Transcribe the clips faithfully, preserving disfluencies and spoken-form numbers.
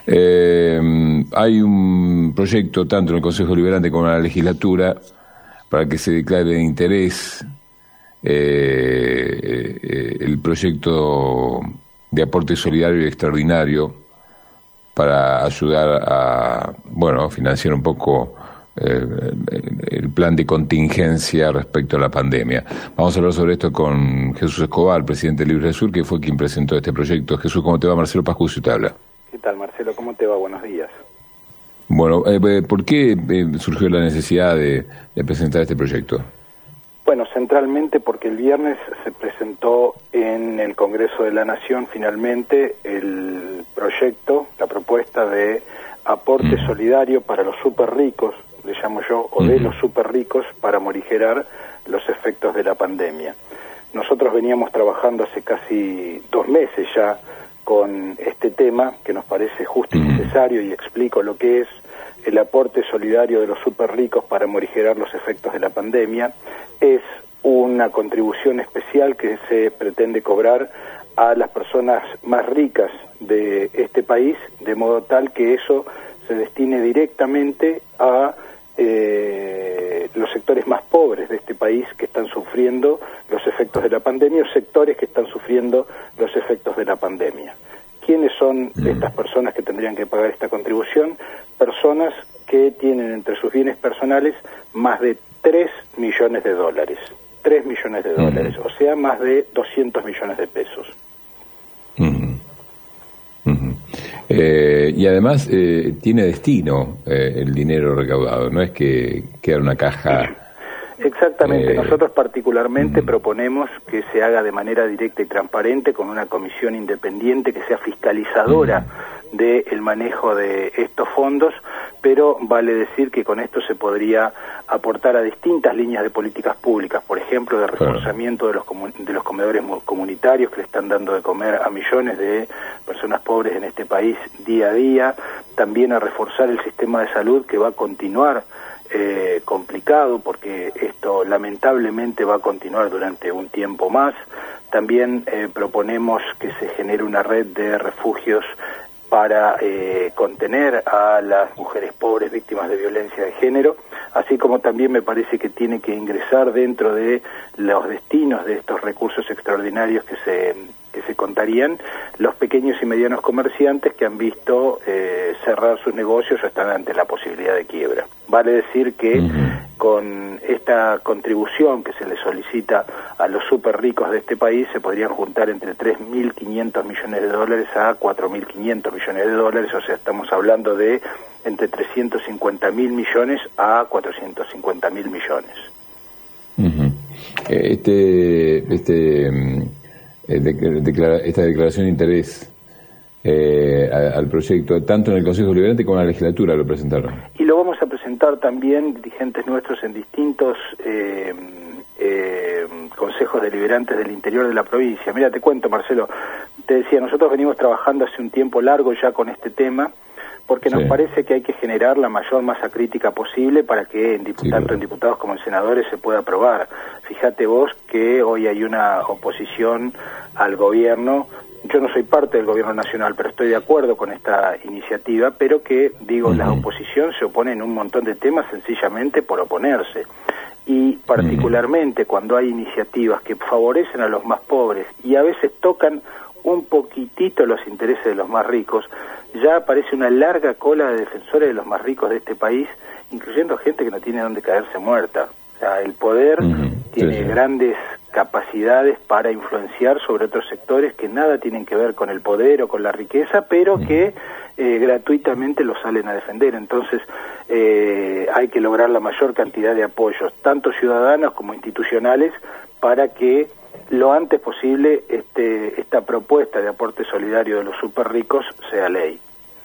Eh, hay un proyecto tanto en el Consejo Deliberante como en la legislatura para que se declare de interés eh, eh, el proyecto de aporte solidario y extraordinario para ayudar a, bueno, financiar un poco eh, el plan de contingencia respecto a la pandemia. Vamos a hablar sobre esto con Jesús Escobar, presidente de Libre Sur, que fue quien presentó este proyecto. Jesús, ¿cómo te va? Marcelo Pascucio te habla. ¿Qué tal, Marcelo? ¿Cómo te va? Buenos días. Bueno, eh, ¿por qué eh, surgió la necesidad de, de presentar este proyecto? Bueno, centralmente porque el viernes se presentó en el Congreso de la Nación finalmente el proyecto, la propuesta de aporte mm. solidario para los súper ricos, le llamo yo, o de mm. los súper ricos para morigerar los efectos de la pandemia. Nosotros veníamos trabajando hace casi dos meses ya con este tema que nos parece justo y necesario, y explico lo que es el aporte solidario de los súper ricos para morigerar los efectos de la pandemia. Es una contribución especial que se pretende cobrar a las personas más ricas de este país, de modo tal que eso se destine directamente a eh, los sectores más pobres de este país que están sufriendo los efectos de la pandemia, o sectores que están sufriendo los efectos de la pandemia. ¿Quiénes son estas personas que tendrían que pagar esta contribución? Personas que tienen entre sus bienes personales más de tres millones de dólares. tres millones de dólares, uh-huh. o sea, más de doscientos millones de pesos. Uh-huh. Uh-huh. Eh, y además eh, tiene destino eh, el dinero recaudado, no es que queda en una caja... Exactamente, eh, nosotros particularmente uh-huh. proponemos que se haga de manera directa y transparente con una comisión independiente que sea fiscalizadora uh-huh. del manejo de estos fondos, pero vale decir que con esto se podría aportar a distintas líneas de políticas públicas, por ejemplo, de reforzamiento de los, comun- de los comedores comunitarios que le están dando de comer a millones de personas pobres en este país día a día, también a reforzar el sistema de salud que va a continuar Eh, complicado porque esto lamentablemente va a continuar durante un tiempo más. También eh, proponemos que se genere una red de refugios para eh, contener a las mujeres pobres víctimas de violencia de género, así como también me parece que tiene que ingresar dentro de los destinos de estos recursos extraordinarios que se que se contarían los pequeños y medianos comerciantes que han visto eh, cerrar sus negocios o están ante la posibilidad de quiebra. Vale decir que uh-huh. con esta contribución que se le solicita a los súper ricos de este país se podrían juntar entre tres mil quinientos millones de dólares a cuatro mil quinientos millones de dólares, o sea, estamos hablando de entre trescientos cincuenta mil millones a cuatrocientos cincuenta mil millones. Uh-huh. Este... este De, declara, esta declaración de interés eh, a, al proyecto, tanto en el Consejo Deliberante como en la legislatura lo presentaron. Y lo vamos a presentar también dirigentes nuestros en distintos eh, eh, consejos deliberantes del interior de la provincia. Mira, te cuento, Marcelo, te decía, nosotros venimos trabajando hace un tiempo largo ya con este tema, porque nos sí. parece que hay que generar la mayor masa crítica posible para que en diput- sí, tanto en diputados como en senadores se pueda aprobar. Fíjate vos que hoy hay una oposición al gobierno. Yo no soy parte del gobierno nacional, pero estoy de acuerdo con esta iniciativa, pero que, digo, uh-huh. la oposición se opone en un montón de temas sencillamente por oponerse. Y particularmente uh-huh. cuando hay iniciativas que favorecen a los más pobres y a veces tocan un poquitito los intereses de los más ricos, ya aparece una larga cola de defensores de los más ricos de este país, incluyendo gente que no tiene dónde caerse muerta. O sea, el poder uh-huh. tiene sí, sí. grandes capacidades para influenciar sobre otros sectores que nada tienen que ver con el poder o con la riqueza, pero uh-huh. que eh, gratuitamente lo salen a defender. Entonces, eh, hay que lograr la mayor cantidad de apoyos, tanto ciudadanos como institucionales, para que lo antes posible este, esta propuesta de aporte solidario de los súper ricos sea ley.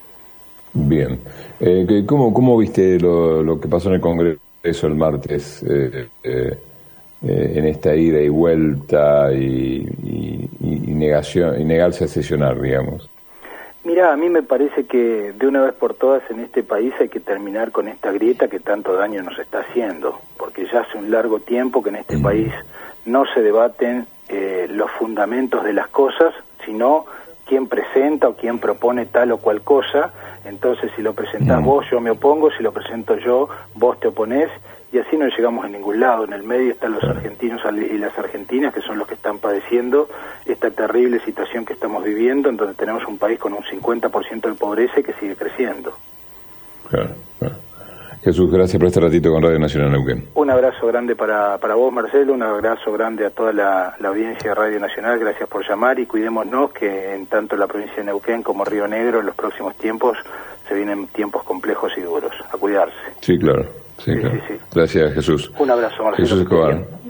Bien. Eh, ¿cómo, ¿Cómo viste lo, lo que pasó en el Congreso el martes, eh, eh, eh, en esta ida y vuelta y, y, y, negación, y negarse a sesionar, digamos? Mirá, a mí me parece que de una vez por todas en este país hay que terminar con esta grieta que tanto daño nos está haciendo, porque ya hace un largo tiempo que en este mm. país no se debaten eh, los fundamentos de las cosas, sino quién presenta o quién propone tal o cual cosa, Entonces, si lo presentás Mm. vos, yo me opongo, si lo presento yo, vos te oponés, y así no llegamos a ningún lado. En el medio están los argentinos y las argentinas, que son los que están padeciendo esta terrible situación que estamos viviendo, en donde tenemos un país con un cincuenta por ciento de pobreza y que sigue creciendo. Claro, claro. Jesús, gracias por este ratito con Radio Nacional Neuquén. Un abrazo grande para, para vos, Marcelo, un abrazo grande a toda la, la audiencia de Radio Nacional, gracias por llamar, y cuidémonos que en tanto la provincia de Neuquén como Río Negro en los próximos tiempos se vienen tiempos complejos y duros. A cuidarse. Sí, claro. Sí, Sí, claro. sí, sí. Gracias, Jesús. Un abrazo, Marcelo. Jesús Escobar.